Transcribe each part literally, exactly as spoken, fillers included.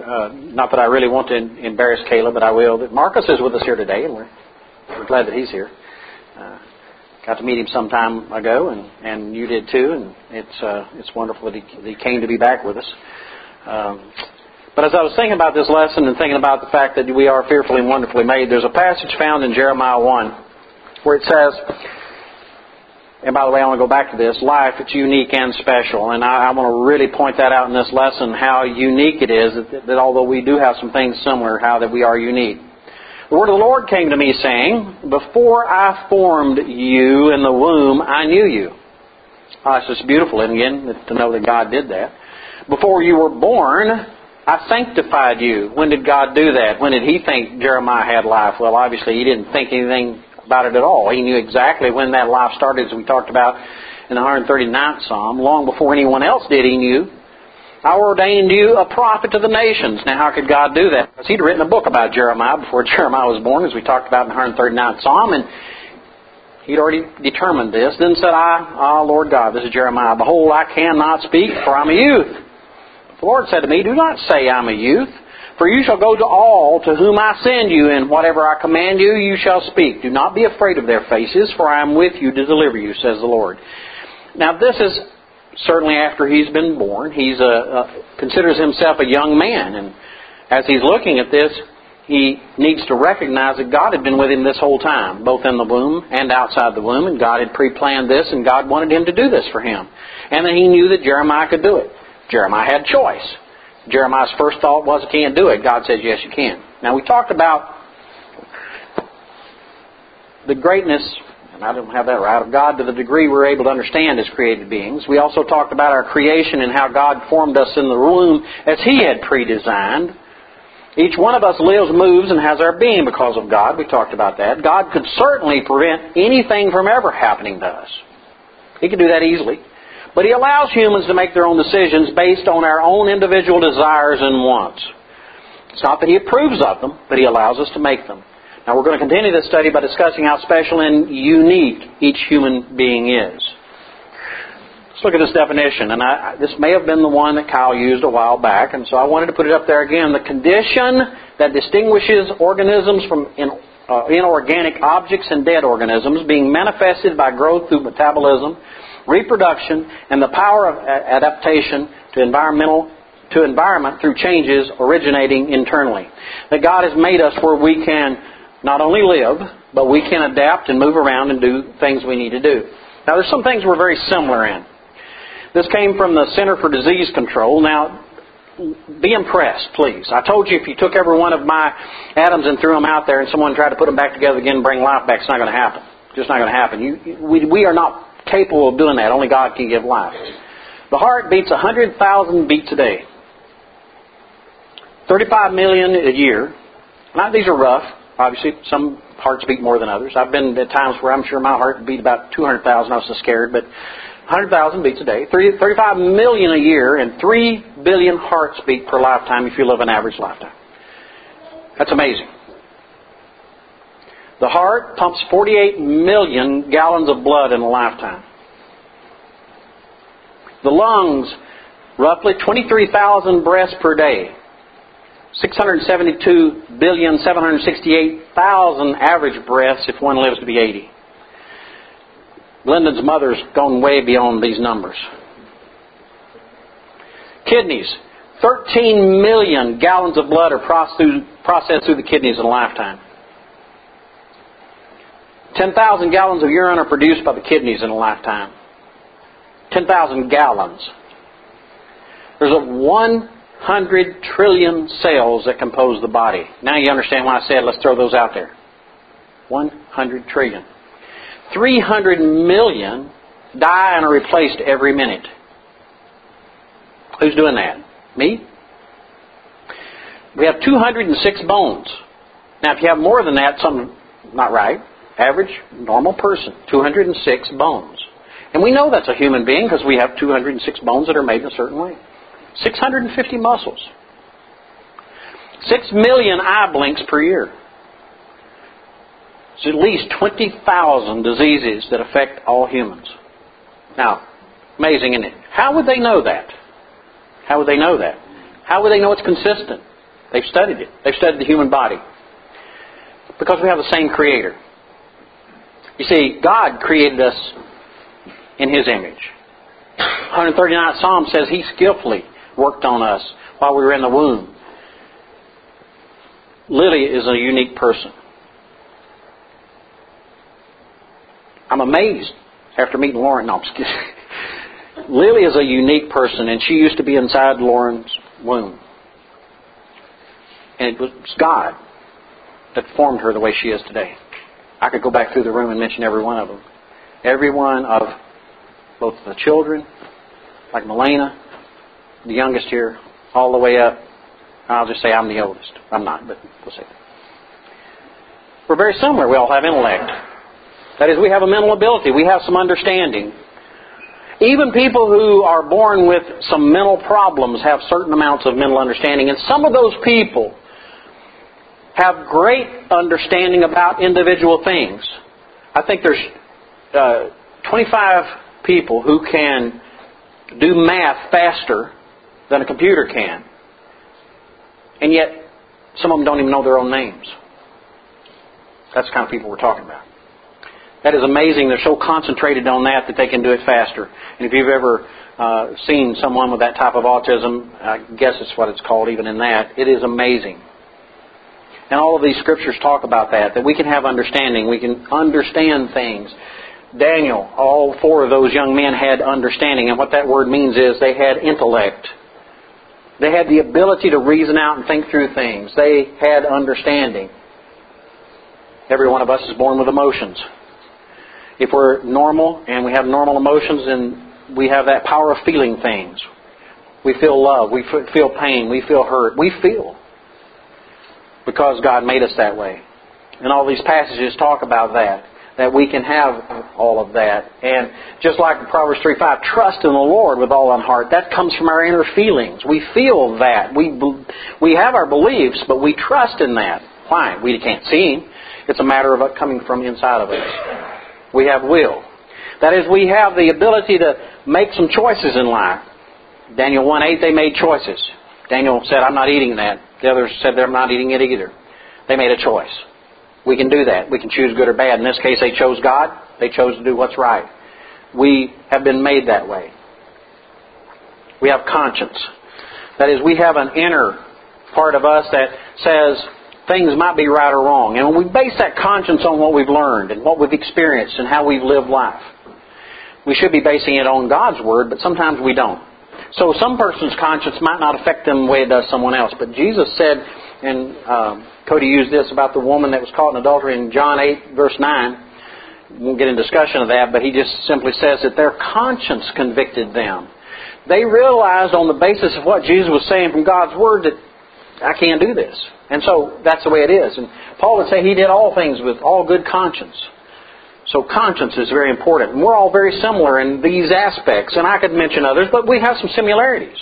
uh, not that I really want to embarrass Caleb, but I will, that Marcus is with us here today, and we're, we're glad that he's here. Uh, got to meet him some time ago, and, and you did too, and it's uh, it's wonderful that he, that he came to be back with us. Um, but as I was thinking about this lesson and thinking about the fact that we are fearfully and wonderfully made, there's a passage found in Jeremiah one where it says, and by the way, I want to go back to this, life, it's unique and special. And I, I want to really point that out in this lesson, how unique it is, that, that although we do have some things similar, how that we are unique. The word of the Lord came to me saying, before I formed you in the womb, I knew you. Oh, it's just beautiful, and again, to know that God did that. Before you were born, I sanctified you. When did God do that? When did He think Jeremiah had life? Well, obviously He didn't think anything about it at all. He knew exactly when that life started, as we talked about in the one hundred thirty-ninth Psalm. Long before anyone else did, He knew. I ordained you a prophet to the nations. Now, how could God do that? Because He'd written a book about Jeremiah before Jeremiah was born, as we talked about in the one hundred thirty-ninth Psalm, and He'd already determined this. Then said I, Ah, Lord God, this is Jeremiah, behold, I cannot speak, for I'm a youth. The Lord said to me, do not say I'm a youth, for you shall go to all to whom I send you, and whatever I command you, you shall speak. Do not be afraid of their faces, for I am with you to deliver you, says the Lord. Now, this is certainly after he's been born. He uh, considers himself a young man, and as he's looking at this, he needs to recognize that God had been with him this whole time, both in the womb and outside the womb, and God had pre-planned this, and God wanted him to do this for him. And then he knew that Jeremiah could do it. Jeremiah had choice. Jeremiah's first thought was, I can't do it. God says, yes, you can. Now, we talked about the greatness, and I don't have that right, of God to the degree we're able to understand as created beings. We also talked about our creation and how God formed us in the womb as He had pre-designed. Each one of us lives, moves, and has our being because of God. We talked about that. God could certainly prevent anything from ever happening to us. He could do that easily. But He allows humans to make their own decisions based on our own individual desires and wants. It's not that He approves of them, but He allows us to make them. Now, we're going to continue this study by discussing how special and unique each human being is. Let's look at this definition. And I, this may have been the one that Kyle used a while back, and so I wanted to put it up there again. The condition that distinguishes organisms from in, uh, inorganic objects and dead organisms being manifested by growth through metabolism, reproduction, and the power of adaptation to environmental to environment through changes originating internally. That God has made us where we can not only live, but we can adapt and move around and do things we need to do. Now, there's some things we're very similar in. This came from the Center for Disease Control. Now, be impressed, please. I told you if you took every one of my atoms and threw them out there and someone tried to put them back together again and bring life back, it's not going to happen. It's just not going to happen. You, we, we are not capable of doing that. Only God can give life. The heart beats one hundred thousand beats a day. thirty-five million a year. Now, these are rough. Obviously, some hearts beat more than others. I've been at times where I'm sure my heart beat about two hundred thousand. I was so scared. But one hundred thousand beats a day. thirty-five million a year, and three billion hearts beat per lifetime if you live an average lifetime. That's amazing. The heart pumps forty-eight million gallons of blood in a lifetime. The lungs, roughly twenty-three thousand breaths per day. six hundred seventy-two billion, seven hundred sixty-eight thousand average breaths if one lives to be eighty. Lyndon's mother's gone way beyond these numbers. Kidneys, thirteen million gallons of blood are processed through the kidneys in a lifetime. ten thousand gallons of urine are produced by the kidneys in a lifetime. ten thousand gallons. There's a one hundred trillion cells that compose the body. Now you understand why I said let's throw those out there. one hundred trillion. three hundred million die and are replaced every minute. Who's doing that? Me? We have two hundred six bones. Now if you have more than that, something not right. Average, normal person, two hundred six bones. And we know that's a human being because we have two hundred six bones that are made in a certain way. six hundred fifty muscles. six million eye blinks per year. There's at least twenty thousand diseases that affect all humans. Now, amazing, isn't it? How would they know that? How would they know that? How would they know it's consistent? They've studied it. They've studied the human body. Because we have the same Creator. You see, God created us in His image. one thirty-ninth Psalm says He skillfully worked on us while we were in the womb. Lily is a unique person. I'm amazed after meeting Lauren. No, I'm just kidding. Lily is a unique person, and she used to be inside Lauren's womb. And it was God that formed her the way she is today. I could go back through the room and mention every one of them. Every one of both the children, like Melena, the youngest here, all the way up. I'll just say I'm the oldest. I'm not, but we'll see. We're very similar. We all have intellect. That is, we have a mental ability. We have some understanding. Even people who are born with some mental problems have certain amounts of mental understanding. And some of those people have great understanding about individual things. I think there's uh, twenty-five people who can do math faster than a computer can. And yet, some of them don't even know their own names. That's the kind of people we're talking about. That is amazing. They're so concentrated on that that they can do it faster. And if you've ever uh, seen someone with that type of autism, I guess it's what it's called even in that, it is amazing. And all of these scriptures talk about that, that we can have understanding. We can understand things. Daniel, all four of those young men had understanding. And what that word means is they had intellect. They had the ability to reason out and think through things. They had understanding. Every one of us is born with emotions. If we're normal and we have normal emotions, then we have that power of feeling things. We feel love. We feel pain. We feel hurt. We feel. Because God made us that way. And all these passages talk about that. That we can have all of that. And just like Proverbs three five, trust in the Lord with all our heart. That comes from our inner feelings. We feel that. We we have our beliefs, but we trust in that. Why? We can't see Him. It's a matter of it coming from inside of us. We have will. That is, we have the ability to make some choices in life. Daniel one eight, they made choices. Daniel said, I'm not eating that. The others said they're not eating it either. They made a choice. We can do that. We can choose good or bad. In this case, they chose God. They chose to do what's right. We have been made that way. We have conscience. That is, we have an inner part of us that says things might be right or wrong. And when we base that conscience on what we've learned and what we've experienced and how we've lived life, we should be basing it on God's Word, but sometimes we don't. So some person's conscience might not affect them the way it does someone else. But Jesus said, and um, Cody used this about the woman that was caught in adultery in John eight, verse nine. We won't get into discussion of that, but he just simply says that their conscience convicted them. They realized on the basis of what Jesus was saying from God's Word that I can't do this. And so that's the way it is. And Paul would say he did all things with all good conscience. So conscience is very important. And we're all very similar in these aspects. And I could mention others, but we have some similarities.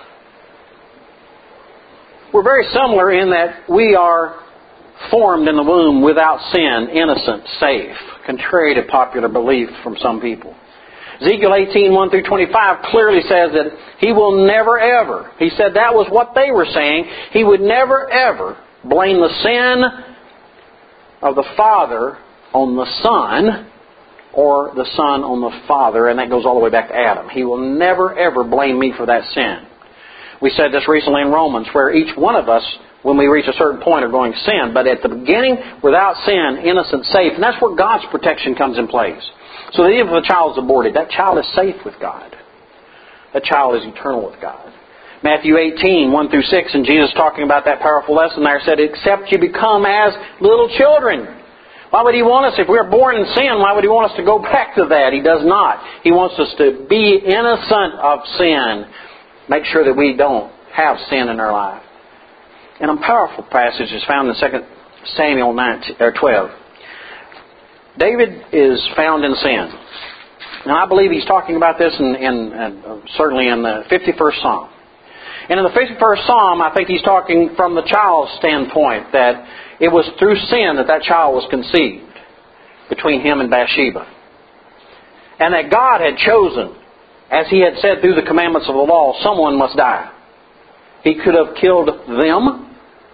We're very similar in that we are formed in the womb without sin, innocent, safe, contrary to popular belief from some people. Ezekiel eighteen, one through twenty-five clearly says that He will never ever, He said that was what they were saying, He would never ever blame the sin of the Father on the Son, or the Son on the Father, and that goes all the way back to Adam. He will never ever blame me for that sin. We said this recently in Romans, where each one of us, when we reach a certain point, are going to sin. But at the beginning, without sin, innocent, safe. And that's where God's protection comes in place. So that even if a child is aborted, that child is safe with God. That child is eternal with God. Matthew eighteen, one through six, and Jesus talking about that powerful lesson there said, except you become as little children. Why would He want us, if we are born in sin, why would He want us to go back to that? He does not. He wants us to be innocent of sin. Make sure that we don't have sin in our life. And a powerful passage is found in Second Samuel twelve. David is found in sin. And I believe he's talking about this in, in, in certainly in the fifty-first Psalm. And in the fifty-first Psalm, I think he's talking from the child's standpoint, that it was through sin that that child was conceived between him and Bathsheba. And that God had chosen, as He had said through the commandments of the law, someone must die. He could have killed them,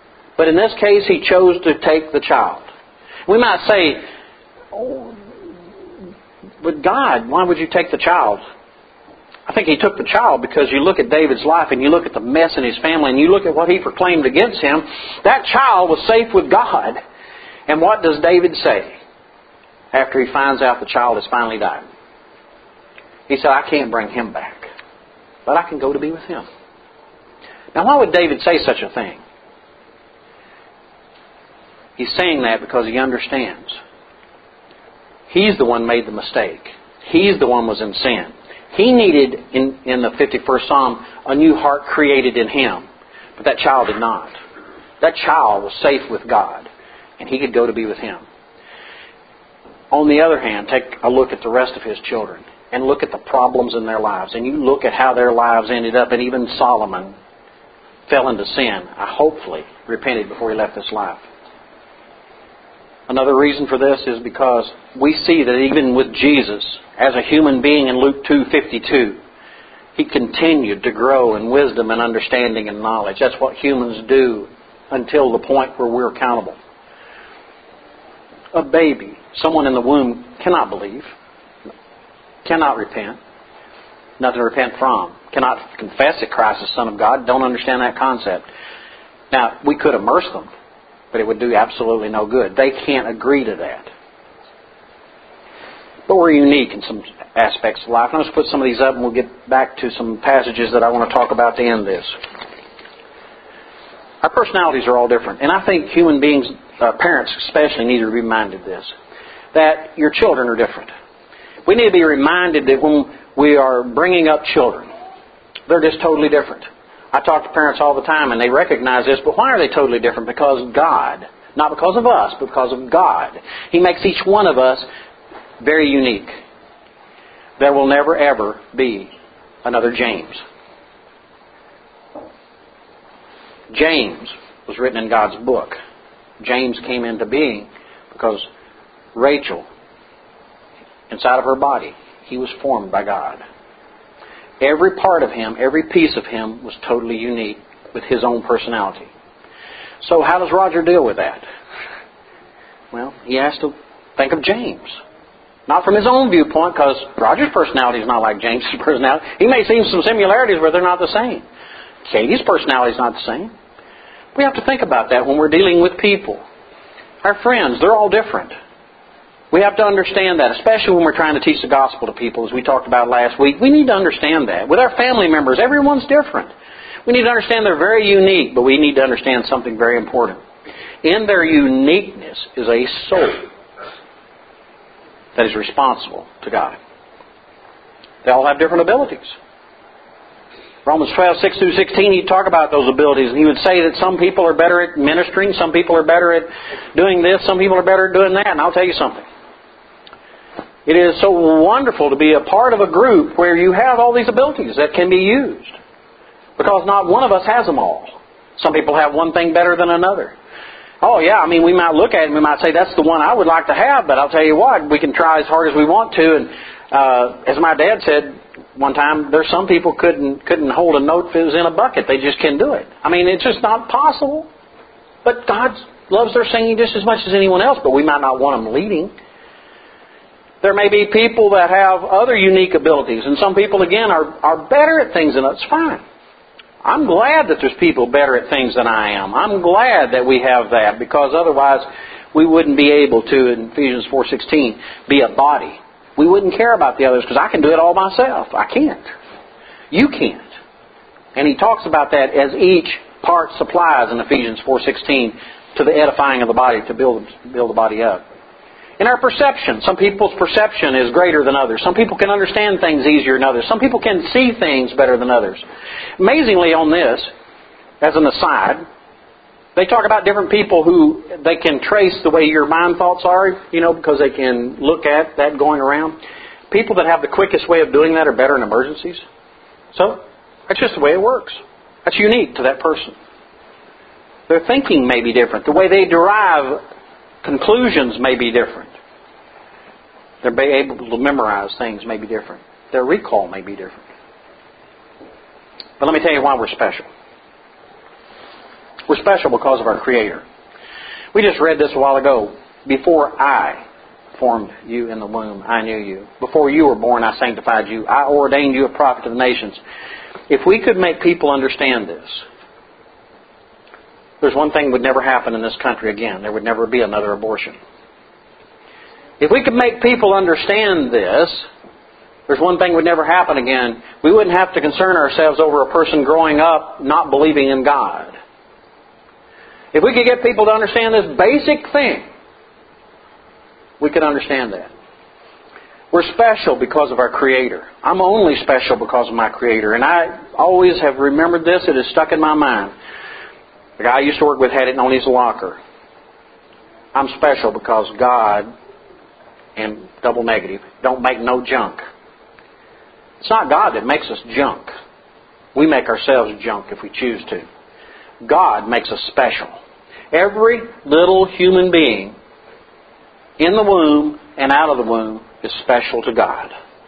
But in this case, he chose to take the child. We might say, oh, but God, why would you take the child? I think he took the child because you look at David's life and you look at the mess in his family and you look at what he proclaimed against him. That child was safe with God. And what does David say after he finds out the child has finally died? He said, I can't bring him back, but I can go to be with him. Now, why would David say such a thing? He's saying that because he understands. He's the one made the mistake. He's the one was in sin. He needed, in, in the fifty-first Psalm, a new heart created in him. But that child did not. That child was safe with God, and he could go to be with him. On the other hand, take a look at the rest of his children, and look at the problems in their lives. And you look at how their lives ended up, and even Solomon fell into sin. I hopefully repented before he left this life. Another reason for this is because we see that even with Jesus, as a human being in Luke two fifty-two, he continued to grow in wisdom and understanding and knowledge. That's what humans do until the point where we're accountable. A baby, someone in the womb, cannot believe, cannot repent, nothing to repent from, cannot confess that Christ is the Son of God, don't understand that concept. Now, we could immerse them, but it would do absolutely no good. They can't agree to that. But we're unique in some aspects of life. Let's put some of these up and we'll get back to some passages that I want to talk about to end this. Our personalities are all different. And I think human beings, uh, parents especially, need to be reminded of this. That your children are different. We need to be reminded that when we are bringing up children, they're just totally different. I talk to parents all the time and they recognize this, but why are they totally different? Because God, not because of us, but because of God. He makes each one of us very unique. There will never ever be another James. James was written in God's book. James came into being because Rachel, inside of her body, he was formed by God. Every part of him, every piece of him was totally unique with his own personality. So how does Roger deal with that? Well, he has to think of James. Not from his own viewpoint, because Roger's personality is not like James' personality. He may see some similarities, but they're not the same. Katie's personality is not the same. We have to think about that when we're dealing with people. Our friends, they're all different. We have to understand that, especially when we're trying to teach the gospel to people, as we talked about last week. We need to understand that. With our family members, everyone's different. We need to understand they're very unique, but we need to understand something very important. In their uniqueness is a soul that is responsible to God. They all have different abilities. Romans twelve, six through sixteen, he'd talk about those abilities. And he would say that some people are better at ministering, some people are better at doing this, some people are better at doing that. And I'll tell you something. It is so wonderful to be a part of a group where you have all these abilities that can be used. Because not one of us has them all. Some people have one thing better than another. Oh yeah, I mean, we might look at it and we might say, that's the one I would like to have, but I'll tell you what, we can try as hard as we want to. And uh, as my dad said one time, there's some people couldn't couldn't hold a note if it was in a bucket. They just can't do it. I mean, it's just not possible. But God loves their singing just as much as anyone else, but we might not want them leading. There may be people that have other unique abilities, and some people, again, are, are better at things than us. It's fine. I'm glad that there's people better at things than I am. I'm glad that we have that, because otherwise we wouldn't be able to, in Ephesians four sixteen, be a body. We wouldn't care about the others because I can do it all myself. I can't. You can't. And he talks about that as each part supplies in Ephesians four sixteen to the edifying of the body, to build, build the body up. In our perception, some people's perception is greater than others. Some people can understand things easier than others. Some people can see things better than others. Amazingly on this, as an aside, they talk about different people who they can trace the way your mind thoughts are, you know, because they can look at that going around. People that have the quickest way of doing that are better in emergencies. So, that's just the way it works. That's unique to that person. Their thinking may be different. The way they derive conclusions may be different. They're able to memorize things may be different. Their recall may be different. But let me tell you why we're special. We're special because of our Creator. We just read this a while ago. Before I formed you in the womb, I knew you. Before you were born, I sanctified you. I ordained you a prophet to the nations. If we could make people understand this, there's one thing that would never happen in this country again. There would never be another abortion. If we could make people understand this, there's one thing that would never happen again. We wouldn't have to concern ourselves over a person growing up not believing in God. If we could get people to understand this basic thing, we could understand that. We're special because of our Creator. I'm only special because of my Creator. And I always have remembered this. It has stuck in my mind. The guy I used to work with had it on his locker. I'm special because God, and double negative, don't make no junk. It's not God that makes us junk. We make ourselves junk if we choose to. God makes us special. Every little human being in the womb and out of the womb is special to God.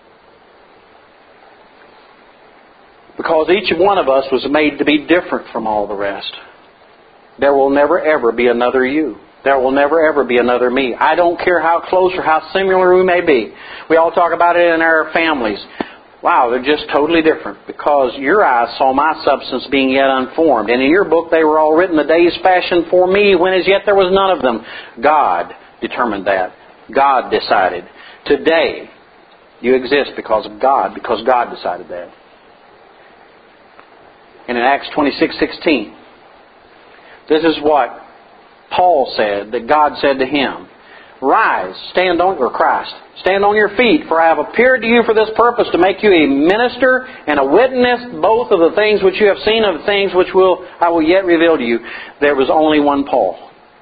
Because each one of us was made to be different from all the rest. There will never ever be another you. There will never ever be another me. I don't care how close or how similar we may be. We all talk about it in our families. Wow, they're just totally different. Because your eyes saw my substance being yet unformed. And in your book they were all written the days fashioned for me, when as yet there was none of them. God determined that. God decided. Today, you exist because of God, because God decided that. And in Acts twenty-six sixteen, this is what Paul said, that God said to him. Rise, stand on, or Christ, stand on your feet, for I have appeared to you for this purpose, to make you a minister and a witness, both of the things which you have seen and of the things which will I will yet reveal to you. There was only one Paul.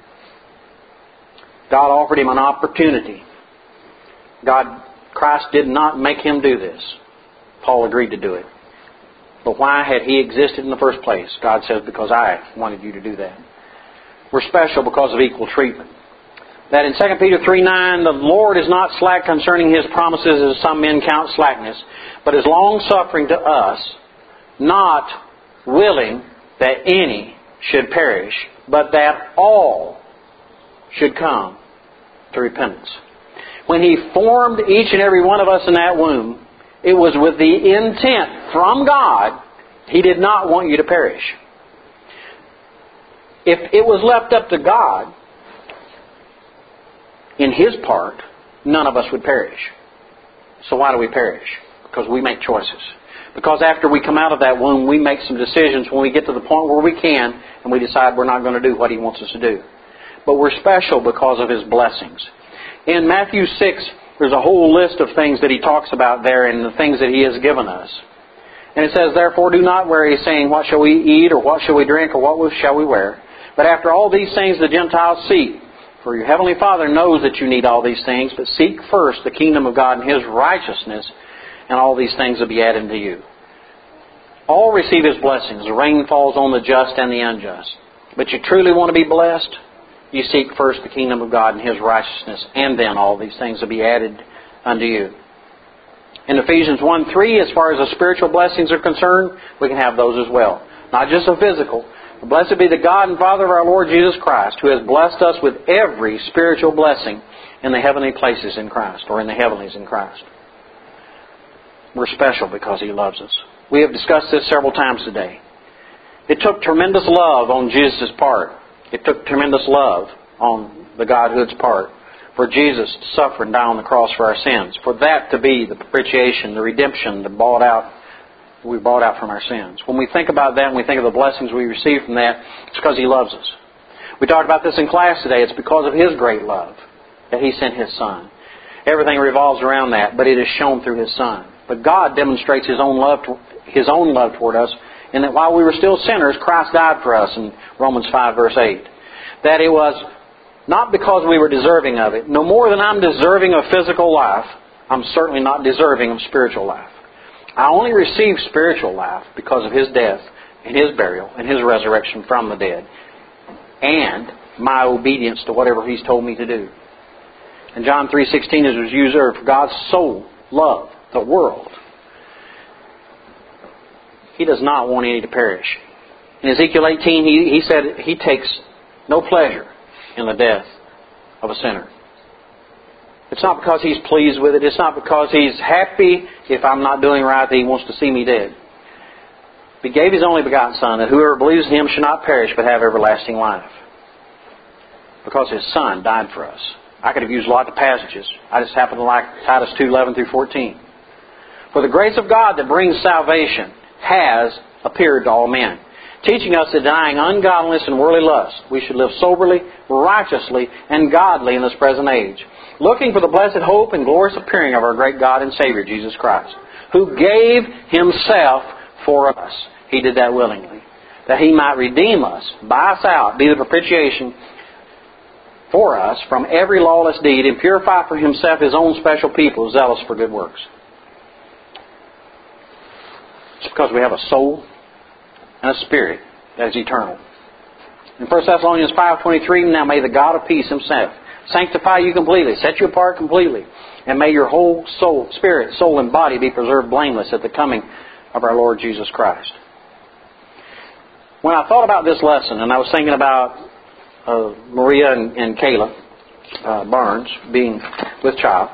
God offered him an opportunity. God, Christ did not make him do this. Paul agreed to do it. But why had he existed in the first place? God says, because I wanted you to do that. We're special because of equal treatment. That in Second Peter three nine, the Lord is not slack concerning His promises, as some men count slackness, but is long-suffering to us, not willing that any should perish, but that all should come to repentance. When He formed each and every one of us in that womb, it was with the intent from God. He did not want you to perish. If it was left up to God, in His part, none of us would perish. So why do we perish? Because we make choices. Because after we come out of that womb, we make some decisions when we get to the point where we can, and we decide we're not going to do what He wants us to do. But we're special because of His blessings. In Matthew six, there's a whole list of things that He talks about there and the things that He has given us. And it says, therefore do not worry, saying, what shall we eat, or what shall we drink, or what shall we wear? But after all these things the Gentiles seek. For your Heavenly Father knows that you need all these things, but seek first the kingdom of God and His righteousness, and all these things will be added to you. All receive His blessings. The rain falls on the just and the unjust. But you truly want to be blessed? You seek first the kingdom of God and His righteousness, and then all these things will be added unto you. In Ephesians one three, as far as the spiritual blessings are concerned, we can have those as well. Not just the physical. Blessed be the God and Father of our Lord Jesus Christ, who has blessed us with every spiritual blessing in the heavenly places in Christ, or in the heavenlies in Christ. We're special because He loves us. We have discussed this several times today. It took tremendous love on Jesus' part. It took tremendous love on the Godhood's part for Jesus to suffer and die on the cross for our sins. For that to be the propitiation, the redemption, the bought out we bought out from our sins. When we think about that and we think of the blessings we receive from that, it's because He loves us. We talked about this in class today. It's because of His great love that He sent His Son. Everything revolves around that, but it is shown through His Son. But God demonstrates His own love, to, His own love toward us, in that while we were still sinners, Christ died for us in Romans five verse eight. That it was not because we were deserving of it. No more than I'm deserving of physical life, I'm certainly not deserving of spiritual life. I only received spiritual life because of His death and His burial and His resurrection from the dead, and my obedience to whatever He's told me to do. In John three sixteen, as was used earlier, for God so loved the world, He does not want any to perish. In Ezekiel eighteen, he, he said he takes no pleasure in the death of a sinner. It's not because He's pleased with it. It's not because He's happy if I'm not doing right that He wants to see me dead. He gave His only begotten Son, that whoever believes in Him should not perish but have everlasting life. Because His Son died for us. I could have used lots of passages. I just happen to like Titus two eleven through fourteen. For the grace of God that brings salvation has appeared to all men, teaching us that denying ungodliness and worldly lust, we should live soberly, righteously, and godly in this present age, looking for the blessed hope and glorious appearing of our great God and Savior, Jesus Christ, who gave Himself for us. He did that willingly, that He might redeem us, buy us out, be the propitiation for us from every lawless deed, and purify for Himself His own special people, zealous for good works. It's because we have a soul and a spirit that is eternal. In First Thessalonians five twenty-three, now may the God of peace Himself sanctify you completely, set you apart completely, and may your whole soul, spirit, soul, and body be preserved blameless at the coming of our Lord Jesus Christ. When I thought about this lesson, and I was thinking about uh, Maria and, and Kayla uh, Barnes being with child,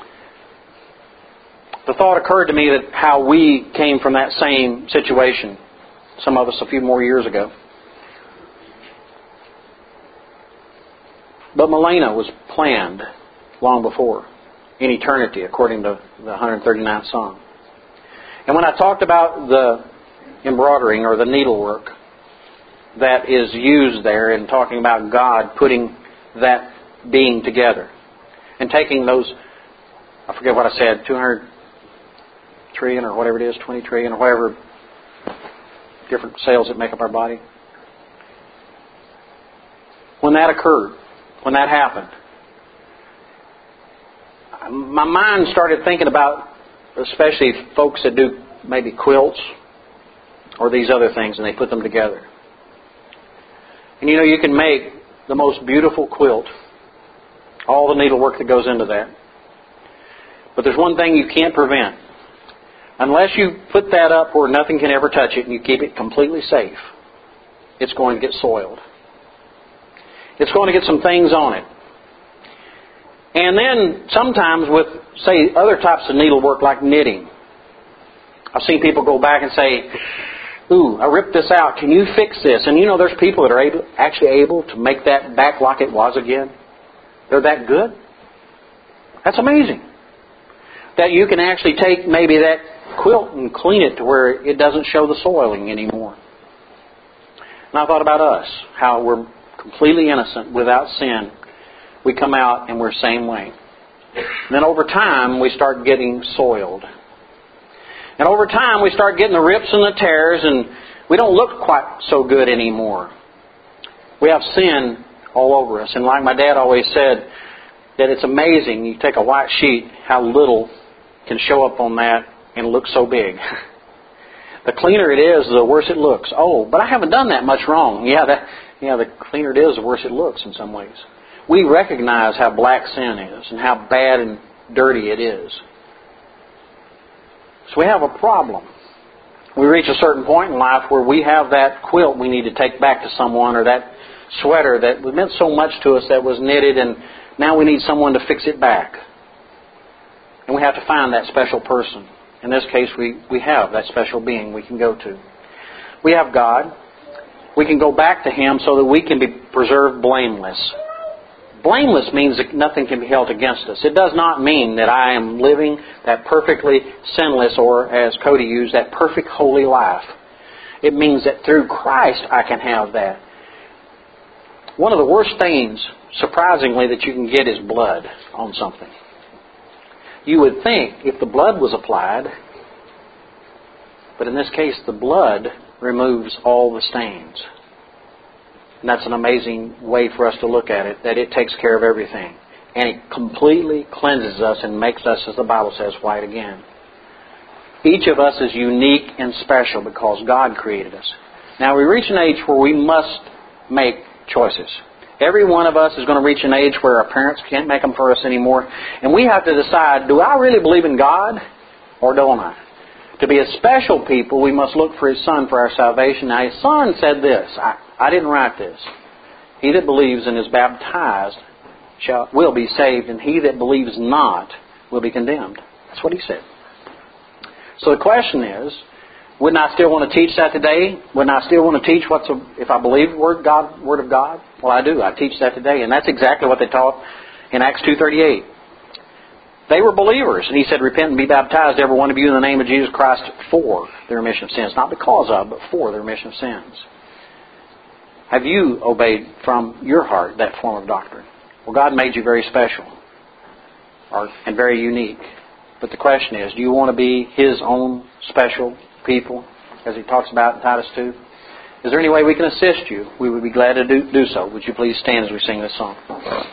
the thought occurred to me that how we came from that same situation, some of us a few more years ago. But Milena was planned long before, in eternity, according to the one hundred thirty-ninth Psalm. And when I talked about the embroidering or the needlework that is used there in talking about God putting that being together and taking those, I forget what I said, two hundred trillion or whatever it is, twenty trillion or whatever different cells that make up our body. When that occurred, when that happened, my mind started thinking about especially folks that do maybe quilts or these other things and they put them together. And you know, you can make the most beautiful quilt, all the needlework that goes into that. But there's one thing you can't prevent. Unless you put that up where nothing can ever touch it and you keep it completely safe, it's going to get soiled. It's going to get some things on it. And then sometimes with, say, other types of needlework like knitting, I've seen people go back and say, ooh, I ripped this out. Can you fix this? And you know, there's people that are able, actually able to make that back like it was again. They're that good. That's amazing. That you can actually take maybe that quilt and clean it to where it doesn't show the soiling anymore. And I thought about us, how we're completely innocent, without sin. We come out and we're the same way. And then over time, we start getting soiled. And over time, we start getting the rips and the tears, and we don't look quite so good anymore. We have sin all over us. And like my dad always said, that it's amazing, you take a white sheet, how little can show up on that and look so big. The cleaner it is, the worse it looks. Oh, but I haven't done that much wrong. Yeah, that, yeah, the cleaner it is, the worse it looks in some ways. We recognize how black sin is and how bad and dirty it is. So we have a problem. We reach a certain point in life where we have that quilt we need to take back to someone, or that sweater that meant so much to us that was knitted, and now we need someone to fix it back. And we have to find that special person. In this case, we, we have that special being we can go to. We have God. We can go back to Him so that we can be preserved blameless. Blameless means that nothing can be held against us. It does not mean that I am living that perfectly sinless, or as Cody used, that perfect holy life. It means that through Christ I can have that. One of the worst things, surprisingly, that you can get is blood on something. You would think if the blood was applied, but in this case the blood removes all the stains. And that's an amazing way for us to look at it, that it takes care of everything. And it completely cleanses us and makes us, as the Bible says, white again. Each of us is unique and special because God created us. Now we reach an age where we must make choices. Every one of us is going to reach an age where our parents can't make them for us anymore. And we have to decide, do I really believe in God or don't I? To be a special people, we must look for His Son for our salvation. Now, His Son said this. I, I didn't write this. He that believes and is baptized shall will be saved, and he that believes not will be condemned. That's what He said. So the question is, wouldn't I still want to teach that today? Wouldn't I still want to teach what's a, if I believe the Word God, Word of God? Well, I do. I teach that today, and that's exactly what they taught in Acts two thirty-eight. They were believers, and He said, "Repent and be baptized, every one of you, in the name of Jesus Christ, for the remission of sins." Not because of, but for the remission of sins. Have you obeyed from your heart that form of doctrine? Well, God made you very special or, and very unique. But the question is, do you want to be His own special people, as He talks about in Titus two? Is there any way we can assist you? We would be glad to do, do so. Would you please stand as we sing this song?